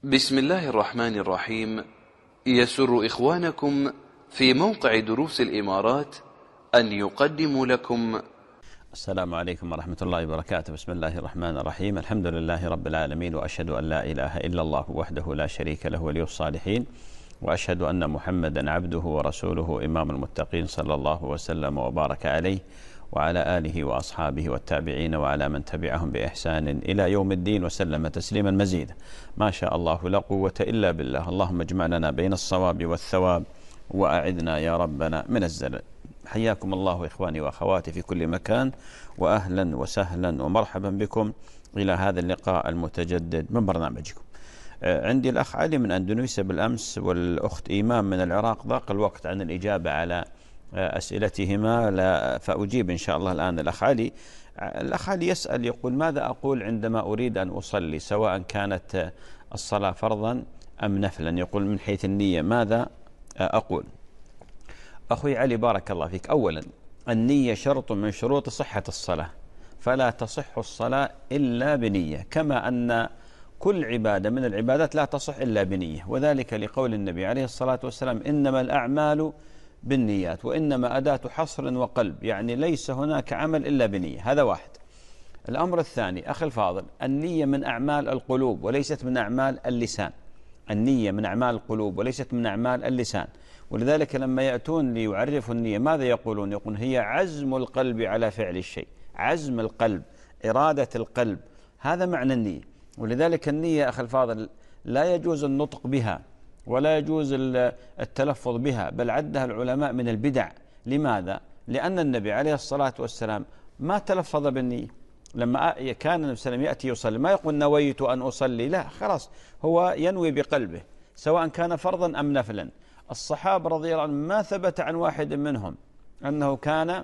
بسم الله الرحمن الرحيم. يسر إخوانكم في موقع دروس الإمارات أن يقدموا لكم. السلام عليكم ورحمة الله وبركاته. بسم الله الرحمن الرحيم. الحمد لله رب العالمين، وأشهد أن لا إله إلا الله وحده لا شريك له ولي الصالحين، وأشهد أن محمدا عبده ورسوله إمام المتقين، صلى الله وسلم وبارك عليه وعلى آله وأصحابه والتابعين وعلى من تبعهم بإحسان إلى يوم الدين، وسلم تسليما مزيدا. ما شاء الله لا قوة إلا بالله. اللهم اجمع لنا بين الصواب والثواب، وأعذنا يا ربنا من الزلل. حياكم الله إخواني وأخواتي في كل مكان، وأهلا وسهلا ومرحبا بكم إلى هذا اللقاء المتجدد من برنامجكم. عندي الأخ علي من أندونيسيا بالأمس، والأخت إيمان من العراق. ضاق الوقت عن الإجابة على أسئلتهما، فأجيب إن شاء الله الآن. الأخ علي يسأل، يقول: ماذا أقول عندما أريد أن أصلي، سواء كانت الصلاة فرضا أم نفلا؟ يقول من حيث النية ماذا أقول؟ أخوي علي بارك الله فيك، أولا النية شرط من شروط صحة الصلاة، فلا تصح الصلاة إلا بنية، كما أن كل عبادة من العبادات لا تصح إلا بنية، وذلك لقول النبي عليه الصلاة والسلام: إنما الأعمال بالنيات، وإنما أداة حصر وقلب، يعني ليس هناك عمل إلا بنية. هذا واحد. الأمر الثاني أخي الفاضل، النية من أعمال القلوب وليست من أعمال اللسان. النية من أعمال القلوب وليست من أعمال اللسان، ولذلك لما يأتون ليعرفوا النية ماذا يقولون؟ يقولون هي عزم القلب على فعل الشيء، عزم القلب، إرادة القلب، هذا معنى النية. ولذلك النية أخي الفاضل لا يجوز النطق بها ولا يجوز التلفظ بها، بل عدها العلماء من البدع. لماذا؟ لأن النبي عليه الصلاة والسلام ما تلفظ بالنية. لما كان النبي صلى الله عليه وسلم يأتي يصلي ما يقول نويت أن أصلي، لا، خلاص هو ينوي بقلبه سواء كان فرضا أم نفلا. الصحابة رضي الله عنهم ما ثبت عن واحد منهم أنه كان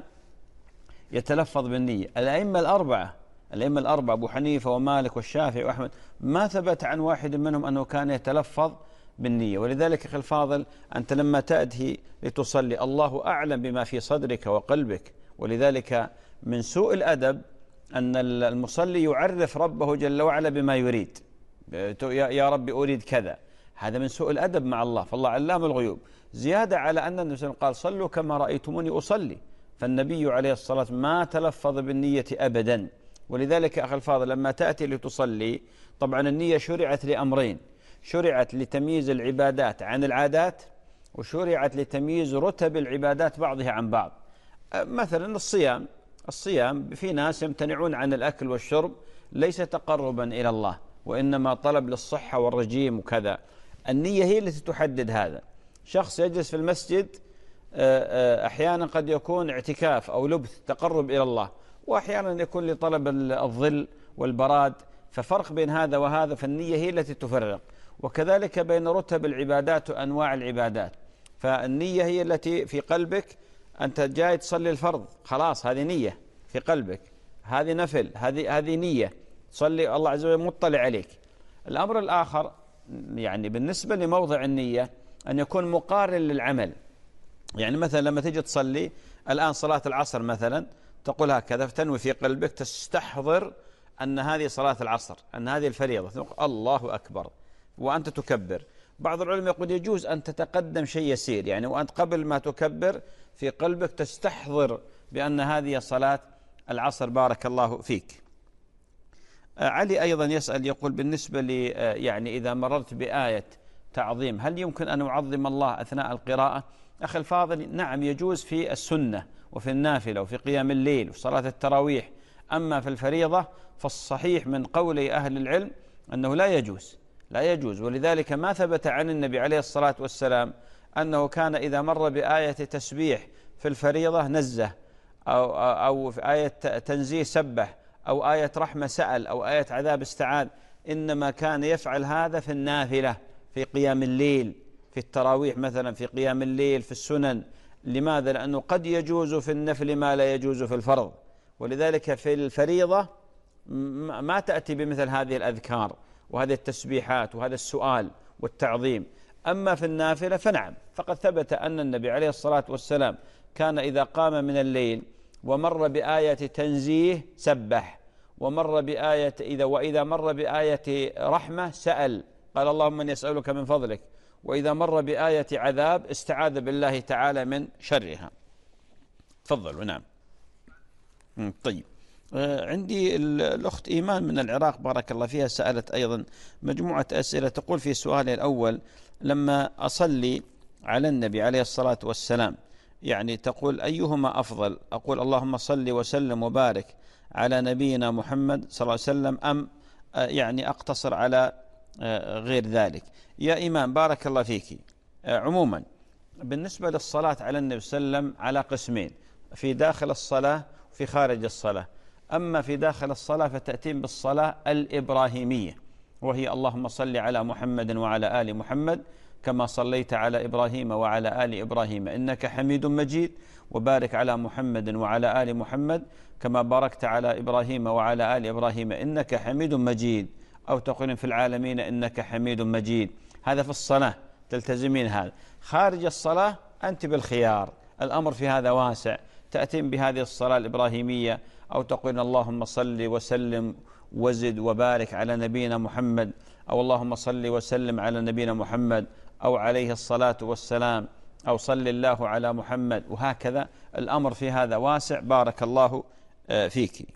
يتلفظ بالنية. الأئمة الأربعة أبو حنيفة ومالك والشافعي وأحمد ما ثبت عن واحد منهم أنه كان يتلفظ بالنية. ولذلك أخي الفاضل، أنت لما تأتي لتصلي الله أعلم بما في صدرك وقلبك، ولذلك من سوء الأدب أن المصلي يعرف ربه جل وعلا بما يريد. يا ربي أريد كذا، هذا من سوء الأدب مع الله، فالله علام الغيوب. زيادة على أن النبي صلى الله عليه وسلم قال: صلوا كما رأيتموني أصلي، فالنبي عليه الصلاة والسلام ما تلفظ بالنية أبدا. ولذلك أخي الفاضل لما تأتي لتصلي، طبعا النية شرعت لأمرين: شرعت لتمييز العبادات عن العادات، وشرعت لتمييز رتب العبادات بعضها عن بعض. مثلا الصيام في ناس يمتنعون عن الأكل والشرب ليس تقربا إلى الله، وإنما طلب للصحة والرجيم وكذا. النية هي التي تحدد هذا. شخص يجلس في المسجد أحيانا قد يكون اعتكاف أو لبث تقرب إلى الله، وأحيانا يكون لطلب الظل والبراد، ففرق بين هذا وهذا، فالنية هي التي تفرق. وكذلك بين رتب العبادات وأنواع العبادات، فالنية هي التي في قلبك. أنت جاي تصلي الفرض، خلاص هذه نية في قلبك، هذه نفل، هذه نية تصلي، الله عز وجل مطلع عليك. الأمر الآخر يعني بالنسبة لموضع النية أن يكون مقارن للعمل. يعني مثلا لما تيجي تصلي الآن صلاة العصر مثلا، تقول هكذا، فتنوي في قلبك، تستحضر أن هذه صلاة العصر، أن هذه الفريضة، الله أكبر وأنت تكبر. بعض العلماء يقول يجوز أن تتقدم شيء يسير، يعني وأنت قبل ما تكبر في قلبك تستحضر بأن هذه صلاة العصر. بارك الله فيك. علي أيضا يسأل، يقول: بالنسبة لي يعني إذا مررت بآية تعظيم، هل يمكن أن أعظم الله أثناء القراءة؟ أخي الفاضل، نعم يجوز في السنة وفي النافلة وفي قيام الليل وفي صلاة التراويح. أما في الفريضة فالصحيح من قول أهل العلم أنه لا يجوز. ولذلك ما ثبت عن النبي عليه الصلاة والسلام أنه كان إذا مر بآية تسبيح في الفريضة نزه، أو في آية تنزيه سبح، أو آية رحمة سأل، أو آية عذاب استعاذ. إنما كان يفعل هذا في النافلة، في قيام الليل، في التراويح مثلا، في قيام الليل، في السنن. لماذا؟ لأنه قد يجوز في النفل ما لا يجوز في الفرض، ولذلك في الفريضة ما تأتي بمثل هذه الأذكار وهذه التسبيحات وهذا السؤال والتعظيم. أما في النافلة فنعم، فقد ثبت أن النبي عليه الصلاة والسلام كان إذا قام من الليل ومر بآية تنزيه سبح، وإذا مر بآية رحمة سأل، قال اللهم من يسألك من فضلك، وإذا مر بآية عذاب استعاذ بالله تعالى من شرها. تفضلوا. نعم. طيب، عندي الأخت إيمان من العراق بارك الله فيها سألت أيضا مجموعة أسئلة. تقول في سؤالي الأول: لما أصلي على النبي عليه الصلاة والسلام يعني تقول أيهما أفضل؟ أقول اللهم صل وسلم وبارك على نبينا محمد صلى الله عليه وسلم، أم يعني أقتصر على غير ذلك؟ يا إيمان بارك الله فيك، عموما بالنسبة للصلاة على النبي صلى الله عليه وسلم على قسمين: في داخل الصلاة وفي خارج الصلاة. أما في داخل الصلاة فتأتين بالصلاة الإبراهيمية، وهي اللهم صل على محمد وعلى آل محمد كما صليت على إبراهيم وعلى آل إبراهيم إنك حميد مجيد، وبارك على محمد وعلى آل محمد كما باركت على إبراهيم وعلى آل إبراهيم إنك حميد مجيد، أو تقولين في العالمين إنك حميد مجيد. هذا في الصلاة تلتزمين هذا. خارج الصلاة أنت بالخيار، الأمر في هذا واسع، تأتين بهذه الصلاة الإبراهيمية، أو تقول اللهم صل وسلم وزد وبارك على نبينا محمد، أو اللهم صل وسلم على نبينا محمد، أو عليه الصلاة والسلام، أو صل الله على محمد، وهكذا الأمر في هذا واسع. بارك الله فيك.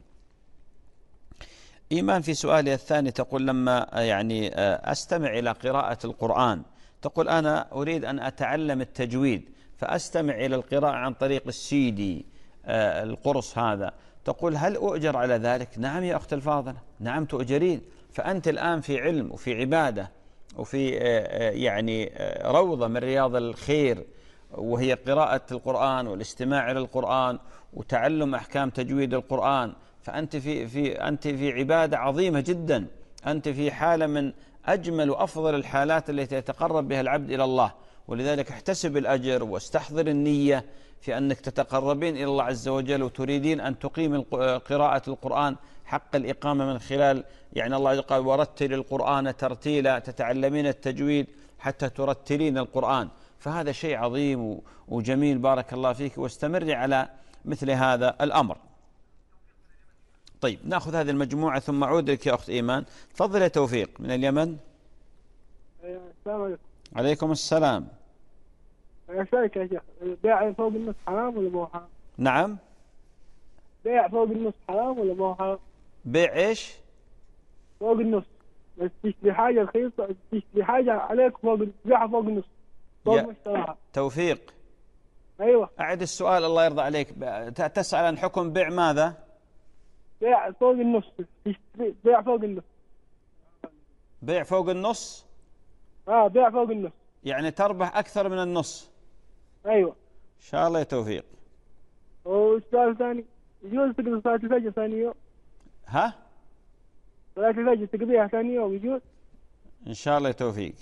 إيمان في سؤالي الثاني تقول: لما يعني أستمع إلى قراءة القرآن، تقول أنا أريد أن أتعلم التجويد فأستمع إلى القراءة عن طريق السيدي القرص هذا، تقول هل أؤجر على ذلك؟ نعم يا أخت الفاضلة، نعم تؤجرين، فأنت الآن في علم وفي عبادة وفي يعني روضة من رياض الخير، وهي قراءة القرآن والاستماع إلى القرآن وتعلم أحكام تجويد القرآن، فأنت أنت في عبادة عظيمة جدا، أنت في حالة من أجمل وأفضل الحالات التي يتقرب بها العبد إلى الله، ولذلك احتسب الأجر واستحضر النية في أنك تتقربين إلى الله عز وجل وتريدين أن تقيم قراءة القرآن حق الإقامة من خلال يعني الله قال ورتل القرآن ترتيلا، تتعلمين التجويد حتى ترتلين القرآن، فهذا شيء عظيم وجميل. بارك الله فيك، واستمري على مثل هذا الأمر. طيب، نأخذ هذه المجموعة ثم أعود لك يا أخت إيمان. تفضل يا توفيق من اليمن. السلام عليكم. عليكم السلام. أسألك يا شيخ، بيع فوق النص حرام ولا مو حرام؟ نعم. بيع فوق النص حرام ولا مو حرام؟ بيع إيش؟ فوق النص، بس تشتري حاجة رخيصة، تشتري حاجة عليك تبيعها فوق النص، فوق مشتراها. توفيق، أيوة. أعد السؤال الله يرضى عليك. تسأل عن حكم بيع ماذا؟ بيع فوق النص، تشتري بيع فوق النص. بيع فوق النص؟ بيع فوق النص، يعني تربح أكثر من النص. أيوة إن شاء الله يا توفيق. والسؤال الثاني، يجوز تقضي صلاة الفجر ثاني يوم؟ ها؟ صلاة الفجر تقضيها ثاني يوم يجوز؟ إن شاء الله يا توفيق.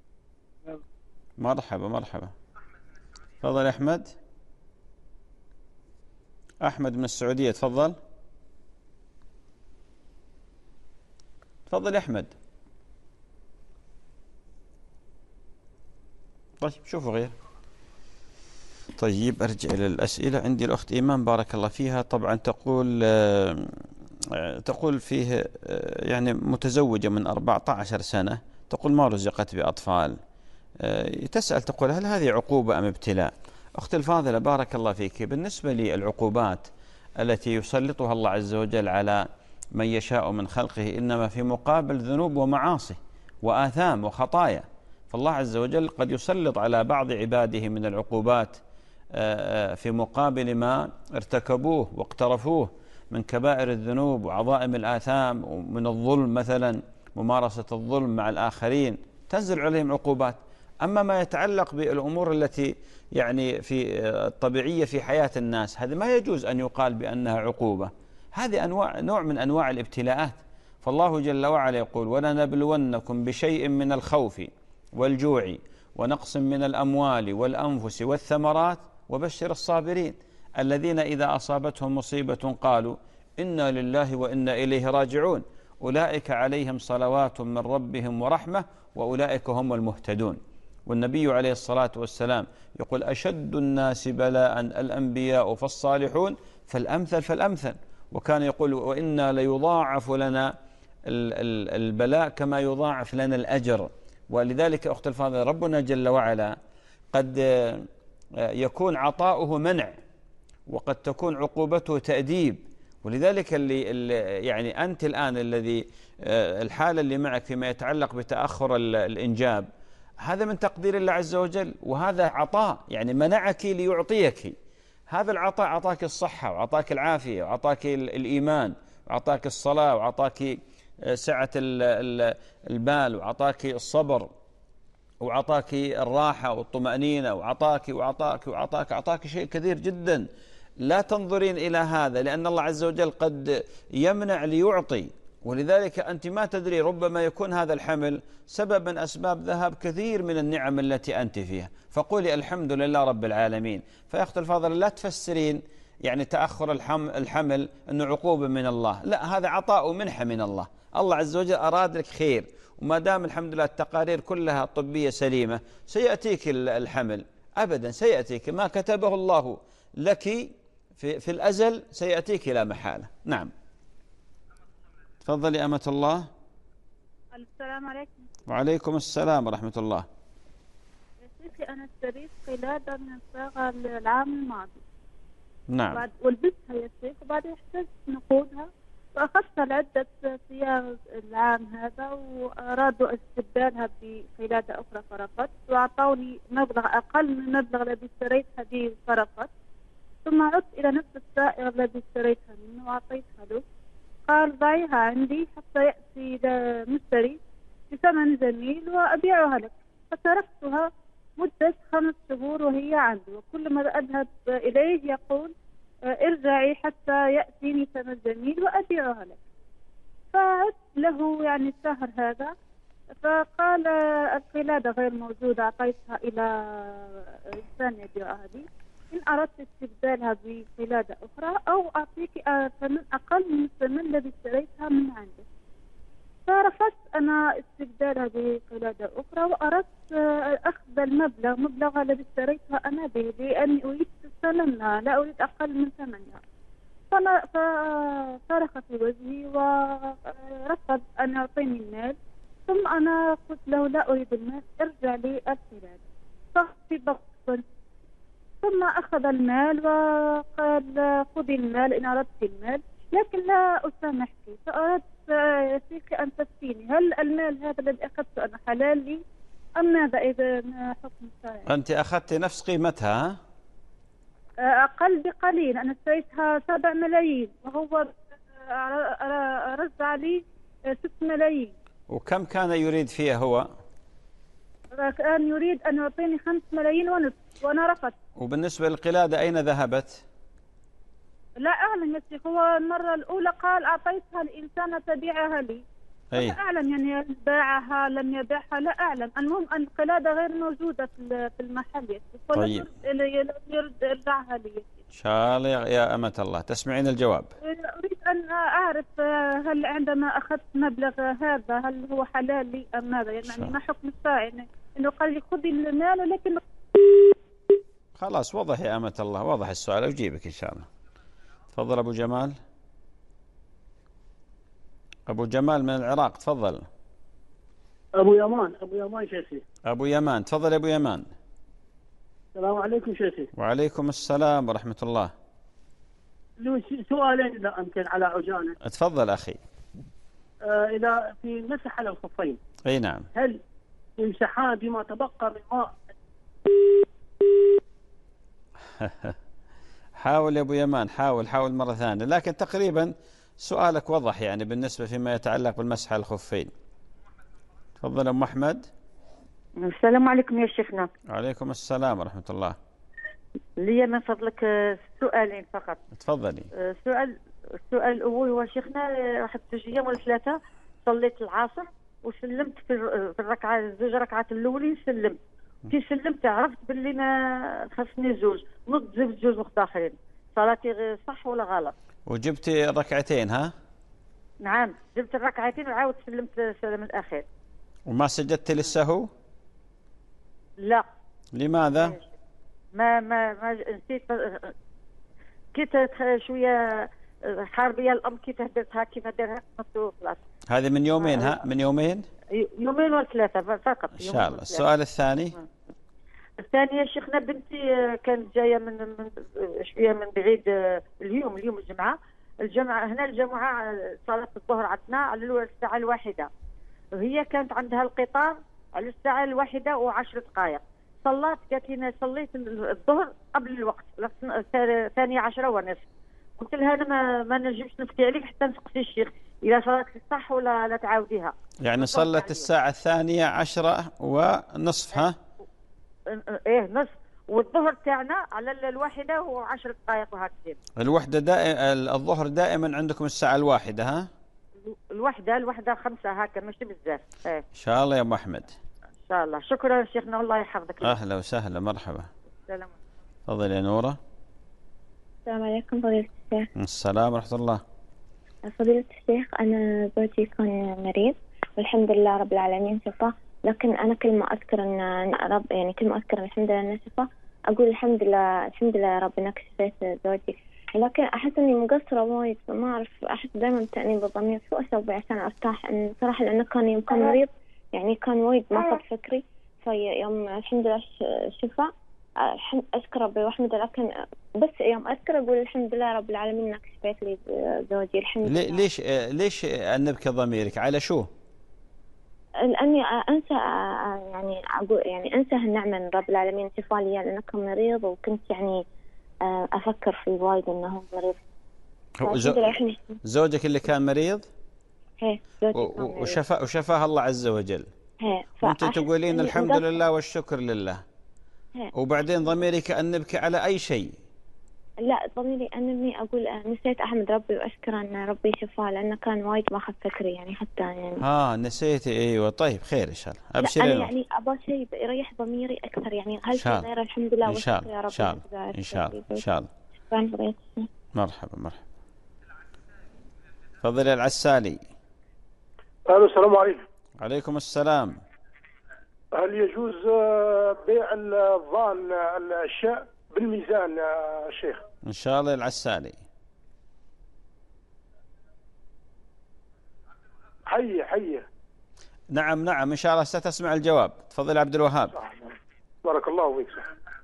مرحبا مرحبا. تفضل أحمد. أحمد من السعودية، تفضل. تفضل يا أحمد. طيب شوفوا غير. طيب أرجع إلى الأسئلة. عندي الأخت إيمان بارك الله فيها، طبعا تقول فيه يعني متزوجة من 14 سنة، تقول ما رزقت بأطفال. تسأل تقول هل هذه عقوبة أم ابتلاء؟ أخت الفاضلة بارك الله فيك، بالنسبة للعقوبات التي يسلطها الله عز وجل على من يشاء من خلقه إنما في مقابل ذنوب ومعاصي وآثام وخطايا، فالله عز وجل قد يسلط على بعض عباده من العقوبات في مقابل ما ارتكبوه واقترفوه من كبائر الذنوب وعظائم الآثام ومن الظلم، مثلا ممارسة الظلم مع الآخرين تنزل عليهم عقوبات. أما ما يتعلق بالأمور التي يعني في الطبيعية في حياة الناس، هذا ما يجوز أن يقال بأنها عقوبة، هذه نوع من أنواع الابتلاءات. فالله جل وعلا يقول ولنبلونكم بشيء من الخوف والجوع ونقص من الأموال والأنفس والثمرات وبشر الصابرين الذين إذا أصابتهم مصيبة قالوا إنا لله وإنا إليه راجعون أولئك عليهم صلوات من ربهم ورحمة وأولئك هم المهتدون. والنبي عليه الصلاة والسلام يقول أشد الناس بلاء الأنبياء فالصالحون فالأمثل فالأمثل، وكان يقول وإنا ليضاعف لنا البلاء كما يضاعف لنا الأجر. ولذلك أخت الفاضلة ربنا جل وعلا قد يكون عطاؤه منع، وقد تكون عقوبته تأديب. ولذلك اللي يعني أنت الآن الذي الحالة اللي معك فيما يتعلق بتأخر الإنجاب، هذا من تقدير الله عز وجل، وهذا عطاء يعني منعك ليعطيك. هذا العطاء أعطاك الصحة وأعطاك العافية وأعطاك الإيمان وأعطاك الصلاة وأعطاك سعة البال وأعطاك الصبر وأعطاك الراحة والطمأنينة أعطاك شيء كثير جدا. لا تنظرين إلى هذا، لأن الله عز وجل قد يمنع ليعطي. ولذلك أنت ما تدري، ربما يكون هذا الحمل سبب من أسباب ذهاب كثير من النعم التي أنت فيها، فقولي الحمد لله رب العالمين. فيا أخت الفاضل لا تفسرين يعني تأخر الحمل أنه عقوبة من الله، لا، هذا عطاء ومنحة من الله. الله عز وجل أراد لك خير، وما دام الحمد لله التقارير كلها طبية سليمة سيأتيك الحمل، أبدا سيأتيك ما كتبه الله لك في الأزل سيأتيك لا محالة. نعم، تفضلي أمة الله. السلام عليكم. وعليكم السلام ورحمة الله. يا شيخي أنا اشتريت قلادة من الصاغة العام الماضي. نعم. ولبستها يا شيخ، وبعدين احتجت نقودها فأخذتها لعدة صياغ العام هذا، وأرادوا استبدالها بقلادة أخرى فرفضت، وأعطوني مبلغ أقل من المبلغ الذي اشتريتها به فرفضت. ثم عدت إلى نفس السائق الذي اشتريتها منه وأعطيتها له، قال ضعيها عندي حتى يأتي مشتري بثمن جميل وأبيعها لك. فتركتها مدة 5 شهور وهي عندي، وكل ما أذهب إليه يقول ارجعي حتى يأتيني ثمن جميل وأبيعها لك. فعدت له يعني الشهر هذا، فقال القلادة غير موجودة، أعطيتها إلى إنسان يبيعها لي، إن أردت استبدالها بقلادة أخرى أو أعطيك ثمن أقل من الثمن الذي اشتريتها من عنده. فرفضت أنا استبدالها بقلادة أخرى، وأردت أخذ مبلغ الذي اشتريتها أنا به، لأني أريد ثمنها لا أريد أقل من ثمنها. فصرخ في وجهي ورفض أن يعطيني المال. ثم أنا قلت له لا أريد المال، ارجع لي القلادة. ففي بطن ثم أخذ المال وقال خذي المال إن أردت المال، لكن لا أسامحك. فأردت يا شيخي أن تفتيني، هل المال هذا الذي أخذته أنا حلال لي أم ماذا؟ إذا حكم الشرع. أنت أخذت نفس قيمتها؟ أقل بقليل، أنا اشتريتها 7 ملايين وهو رجع لي 6 ملايين. وكم كان يريد فيها هو؟ كان يريد أن يعطيني 5 ملايين ونصف وأنا رفضت. وبالنسبة للقلادة أين ذهبت؟ لا أعلم يا شيخ، هو المرة الأولى قال أعطيتها لإنسان تبيعها لي. لا أعلم يعني باعها لم يبيعها، لا أعلم. المهم أن القلادة غير موجودة في المحل يا شيخ. طيب يرد يرجعها لي. إن شاء الله يا أمة الله تسمعين الجواب. أريد أن أعرف هل عندما أخذت مبلغ هذا هل هو حلال لي أم ماذا؟ يعني ما حكم الشرع؟ يعني إنه قال لي خذي المال ولكن خلاص وضح يا أمة الله، وضح السؤال أجيبك إن شاء الله. تفضل أبو جمال. أبو جمال من العراق، تفضل. أبو يمان شيخي. أبو يمان، تفضل أبو يمان. السلام عليكم شيخي. وعليكم السلام ورحمة الله. سؤالين إذا أمكن على عجالة. تفضل أخي. إذا في مسح على الخفين. أي نعم. هل يمسحان بما تبقى من ماء؟ حاول يا أبو يمان، حاول مرة ثانية، لكن تقريبا سؤالك وضح يعني بالنسبة فيما يتعلق بالمسح على الخفين. تفضل أم أحمد. السلام عليكم يا شيخنا. وعليكم السلام ورحمة الله. لي من فضلك سؤالين فقط. تفضلي. السؤال الأول هو شيخنا، واحد 2 أيام ولا 3 صليت العصر وسلمت في الركعة 2 ركعات الأولين سلمت. كي سلمت عرفت باللي ما خصني 2 نض زدت 2 وقت آخرين. صلاتي صح ولا غلط؟ وجبتي ركعتين ها؟ نعم جبت الركعتين وعاود سلمت السلام الأخير. وما سجدت للسهو؟ لا. لماذا؟ ما نسيت. كنت شويه حاربيه الامر كيف درتها كيف دارها خلاص. هذه من يومين ها؟ من يومين؟ يومين ولا 3 فقط. إن شاء الله. السؤال الثاني. الثانية شيخنا بنتي كانت جاية من شوية من بعيد. اليوم الجمعة هنا الجمعة صلاة الظهر عندنا على الساعة 1. وهي كانت عندها القطار على الساعة 1:10. قالت لي صليت الظهر قبل الوقت 12:10. قلت لها أنا ما نجمش نفتي عليك حتى نسقسي الشيخ إذا صلات الصح ولا لا تعاوديها. يعني صلت الساعة 12:10 ها؟ إيه نصف. والظهر تاعنا على 1:10 وهكذا. الظهر دائما عندكم الساعة 1 ها؟ 1:05 هكا ماشي بزاف. إيه. إن شاء الله يا أبو أحمد. إن شاء الله. شكرا شيخنا والله يحفظك. أهلا وسهلا مرحبا. سلام. تفضل يا نورة. السلام عليكم فضيلة الشيخ. السلام ورحمة الله. فضيلة الشيخ أنا زوجي كان مريض والحمد لله رب العالمين شفاه، لكن أنا كل ما أذكر كل ما أذكر الحمد لله أنه شفاه أقول الحمد لله يا رب إنك شفيت زوجي، لكن أحس إني مقصرة وايد، ما أعرف، أحس دائما بتأنيب الضمير. شو أسوي عشان أرتاح؟ صراحة لأنه كان يوم كان مريض كان وايد ماخذ فكري، فيوم الحمد لله شفى أشكر ربي وأحمد، لكن بس يوم أذكر أقول الحمد لله رب العالمين إنك شفيت لي زوجي الحمد لله. ليش أنبك ضميرك على شو؟ لأني أنسى أقول أنسى هالنعمة من رب العالمين شفى لي، لأنه كان مريض وكنت أفكر في وايد إنه مريض. زوجك اللي كان مريض؟ هي وشفاه الله عز وجل. وأنت تقولين الحمد لله والشكر لله. وبعدين ضميرك أنبك على أي شيء؟ لا ضميري أنبني أقول نسيت أحمد ربي وأشكر أن ربي شفاه، لأنه كان وايد ماخذ فكري حتى نسيتي. أيوة طيب خير إن شاء الله. أبشري. أنا أبغى شيء يريح ضميري أكثر، هل في غير الحمد لله والشكر يا رب. إن شاء الله. مرحبا. تفضل يا العسالي. السلام عليكم. عليكم السلام. هل يجوز بيع الظان الأشياء بالميزان يا شيخ؟ إن شاء الله يا العسالي. حي. نعم إن شاء الله ستسمع الجواب. تفضل عبد الوهاب. بارك الله فيك.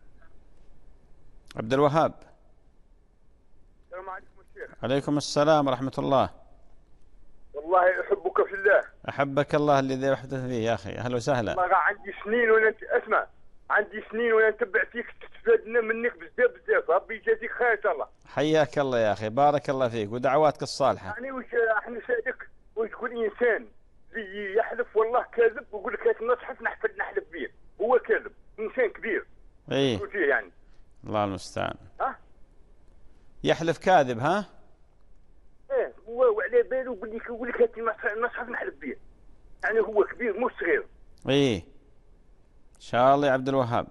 عبد الوهاب. السلام عليكم الشيخ. عليكم السلام ورحمة الله. والله أحبك في الله. أحبك الله الذي وحدث فيه يا أخي. أهلا وسهلا. والله عندي سنين وأنا نتبع فيك، تستفدنا منك بزاف. ربي يجازيك خير إن شاء الله. حياك الله يا أخي، بارك الله فيك ودعواتك الصالحة. احنا سادك وتقول إنسان زي يحلف والله كاذب، ويقول لك نصحف نحلف فيه، هو كاذب، إنسان كبير. إيه. فيه الله المستعان. يحلف كاذب ها؟ إيه، وعلى باله يقول لك نصحف نحلف فيه، هو كبير مو صغير. إيه. إن شاء الله يا عبد الوهاب.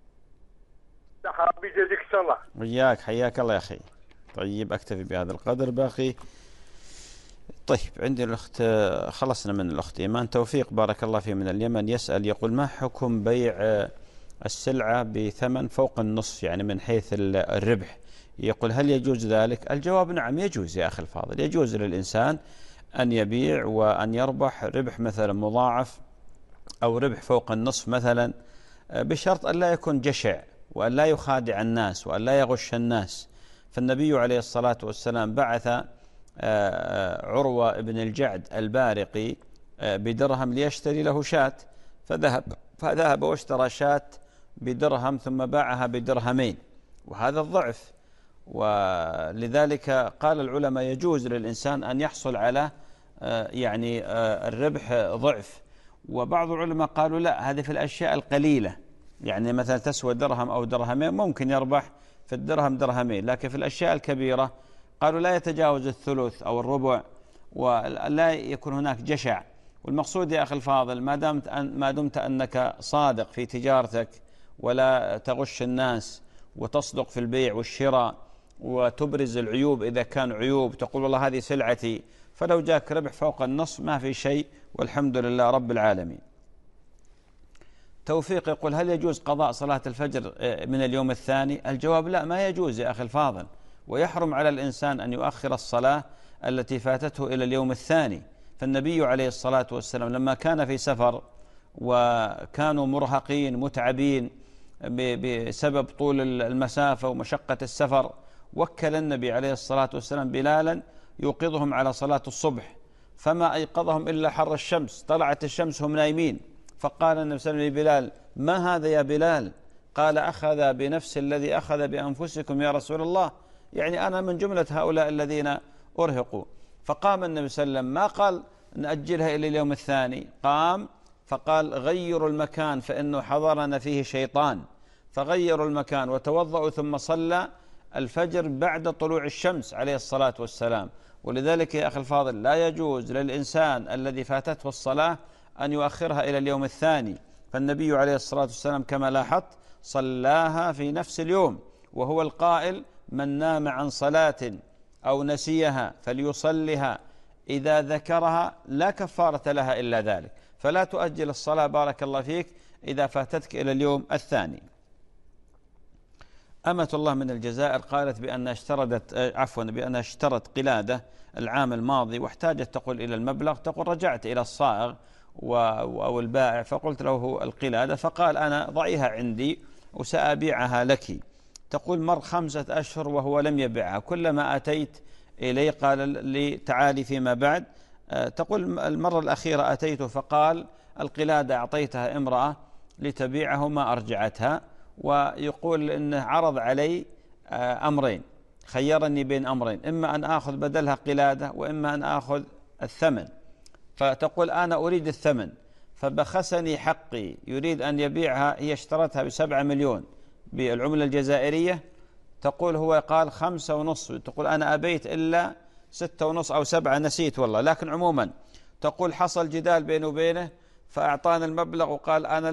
ربي يجازيك إن شاء الله. وياك، حياك الله يا أخي. طيب أكتفي بهذا القدر. باقي طيب عندي الأخت، خلصنا من الأخت إيمان توفيق بارك الله فيه من اليمن، يسأل يقول ما حكم بيع السلعة بثمن فوق النصف من حيث الربح؟ يقول هل يجوز ذلك؟ الجواب نعم يجوز يا أخي الفاضل، يجوز للإنسان أن يبيع وأن يربح ربح مثلا مضاعف أو ربح فوق النصف مثلا، بشرط أن لا يكون جشع وأن لا يخادع الناس وأن لا يغش الناس. فالنبي عليه الصلاة والسلام بعث عروة بن الجعد البارقي بدرهم ليشتري له شاة، فذهب واشترى شاة بدرهم ثم باعها بدرهمين، وهذا الضعف. ولذلك قال العلماء يجوز للإنسان أن يحصل على الربح ضعف. وبعض العلماء قالوا لا، هذه في الأشياء القليلة، مثلا تسوى درهم أو درهمين ممكن يربح في الدرهم درهمين، لكن في الأشياء الكبيرة قالوا لا يتجاوز الثلث أو الربع، ولا يكون هناك جشع. والمقصود يا أخي الفاضل ما دمت أنك صادق في تجارتك ولا تغش الناس وتصدق في البيع والشراء وتبرز العيوب إذا كان عيوب، تقول والله هذه سلعتي، فلو جاك ربح فوق النصف ما في شيء والحمد لله رب العالمين. توفيق يقول هل يجوز قضاء صلاة الفجر من اليوم الثاني؟ الجواب لا، ما يجوز يا أخي الفاضل، ويحرم على الإنسان أن يؤخر الصلاة التي فاتته إلى اليوم الثاني، فالنبي عليه الصلاة والسلام لما كان في سفر وكانوا مرهقين متعبين بسبب طول المسافة ومشقة السفر، وكل النبي عليه الصلاة والسلام بلالا يوقظهم على صلاة الصبح، فما أيقظهم إلا حر الشمس، طلعت الشمس هم نايمين، فقال النبي صلى الله عليه وسلم لبلال: ما هذا يا بلال؟ قال: أخذ بنفس الذي أخذ بأنفسكم يا رسول الله، يعني أنا من جملة هؤلاء الذين أرهقوا. فقام النبي صلى الله عليه وسلم، ما قال نأجلها إلى اليوم الثاني، قام فقال: غيروا المكان فإنه حضرنا فيه شيطان، فغيروا المكان وتوضأوا ثم صلى الفجر بعد طلوع الشمس عليه الصلاة والسلام. ولذلك يا أخي الفاضل لا يجوز للإنسان الذي فاتته الصلاة أن يؤخرها إلى اليوم الثاني، فالنبي عليه الصلاة والسلام كما لاحظت صلاها في نفس اليوم، وهو القائل: من نام عن صلاة أو نسيها فليصلها إذا ذكرها لا كفارة لها إلا ذلك. فلا تؤجل الصلاة بارك الله فيك إذا فاتتك إلى اليوم الثاني. أمة الله من الجزائر قالت بأنها اشترت قلادة العام الماضي واحتاجت تقول إلى المبلغ، تقول رجعت إلى الصائغ أو البائع فقلت له القلادة، فقال: أنا ضعيها عندي وسأبيعها لك. تقول: مر 5 أشهر وهو لم يبيعها، كلما أتيت إليه قال لي: تعالي فيما بعد. تقول: المرة الأخيرة أتيت فقال: القلادة أعطيتها امرأة لتبيعه ما أرجعتها، ويقول إنه عرض علي أمرين، خيرني بين أمرين، إما أن آخذ بدلها قلادة وإما أن آخذ الثمن. فتقول: أنا أريد الثمن، فبخسني حقي، يريد أن يبيعها، هي اشترتها ب7 مليون بالعملة الجزائرية، تقول هو قال 5.5، تقول أنا أبيت إلا 6.5 أو 7 نسيت والله، لكن عموما تقول حصل جدال بينه وبينه فأعطانا المبلغ وقال: أنا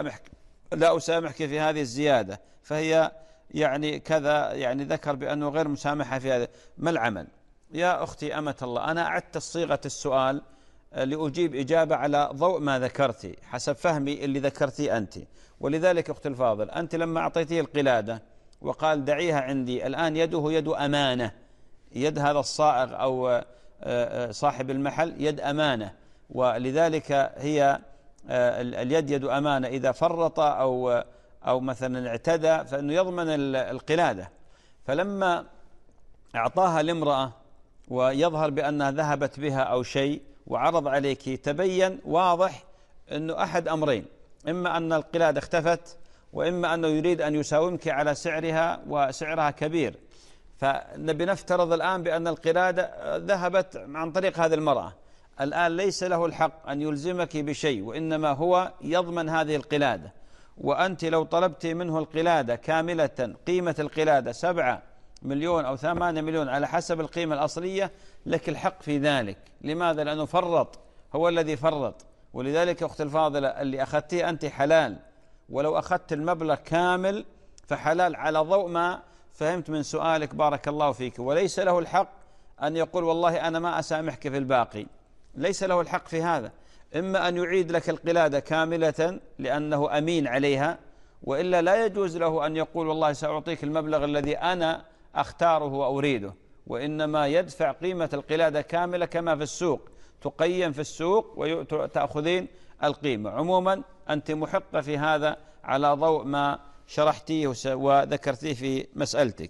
لا أسامحك في هذه الزيادة، فهي يعني كذا، يعني ذكر بأنه غير مسامحة في هذا. ما العمل؟ يا أختي أمة الله، أنا أعدت صيغة السؤال لأجيب إجابة على ضوء ما ذكرتي حسب فهمي اللي ذكرتي أنت. ولذلك أختي الفاضل، أنت لما أعطيتيه القلادة وقال دعيها عندي، الآن يده يد أمانة، يد هذا الصائغ أو صاحب المحل يد أمانة، ولذلك هي اليد يد أمانة، إذا فرط أو مثلا اعتدى فإنه يضمن القلادة. فلما أعطاها لامرأة ويظهر بأنها ذهبت بها أو شيء وعرض عليك، تبين واضح أنه أحد أمرين: إما أن القلادة اختفت، وإما أنه يريد أن يساومك على سعرها وسعرها كبير. فنبي نفترض الآن بأن القلادة ذهبت عن طريق هذه المرأة، الآن ليس له الحق أن يلزمك بشيء، وإنما هو يضمن هذه القلادة. وأنت لو طلبت منه القلادة كاملة، قيمة القلادة 7 مليون أو 8 مليون على حسب القيمة الأصلية، لك الحق في ذلك. لماذا؟ لأنه فرط، هو الذي فرط. ولذلك أخت الفاضلة، اللي أخذتيه أنت حلال، ولو أخذت المبلغ كامل فحلال على ضوء ما فهمت من سؤالك بارك الله فيك. وليس له الحق أن يقول والله أنا ما أسامحك في الباقي، ليس له الحق في هذا. إما أن يعيد لك القلادة كاملة لأنه أمين عليها، وإلا لا يجوز له أن يقول والله سأعطيك المبلغ الذي أنا أختاره وأريده، وإنما يدفع قيمة القلادة كاملة كما في السوق، تقيم في السوق وتأخذين القيمة. عموما أنت محقة في هذا على ضوء ما شرحتيه وذكرتيه في مسألتك.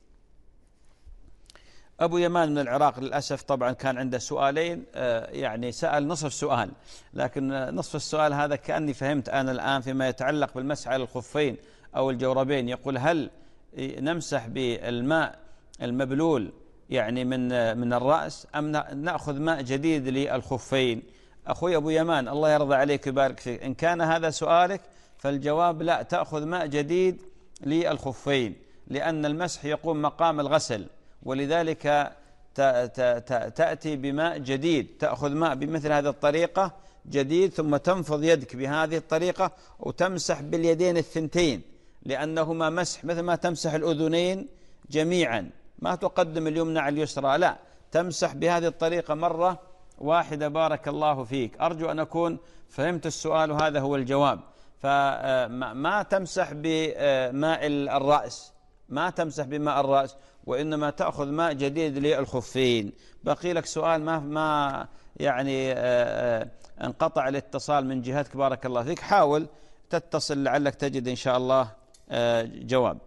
أبو يمان من العراق للأسف طبعا كان عنده سؤالين، يعني سأل نصف سؤال، لكن نصف السؤال هذا كأني فهمت أنا الآن فيما يتعلق بالمسح على الخفين أو الجوربين. يقول: هل نمسح بالماء المبلول يعني من الرأس، أم نأخذ ماء جديد للخفين؟ أخوي أبو يمان الله يرضى عليك ويبارك فيك، إن كان هذا سؤالك فالجواب لا، تأخذ ماء جديد للخفين، لأن المسح يقوم مقام الغسل، ولذلك تأتي بماء جديد، تأخذ ماء بمثل هذه الطريقة جديد، ثم تنفض يدك بهذه الطريقة وتمسح باليدين الثنتين، لأنهما مسح مثل ما تمسح الأذنين جميعا، ما تقدم اليمنى على اليسرى، لا، تمسح بهذه الطريقة مرة واحدة. بارك الله فيك، أرجو أن أكون فهمت السؤال وهذا هو الجواب. فما تمسح بماء الرأس، ما تمسح بماء الرأس، وإنما تأخذ ماء جديد للخفين. بقي لك سؤال ما يعني انقطع الاتصال من جهتك بارك الله فيك، حاول تتصل لعلك تجد إن شاء الله جواب.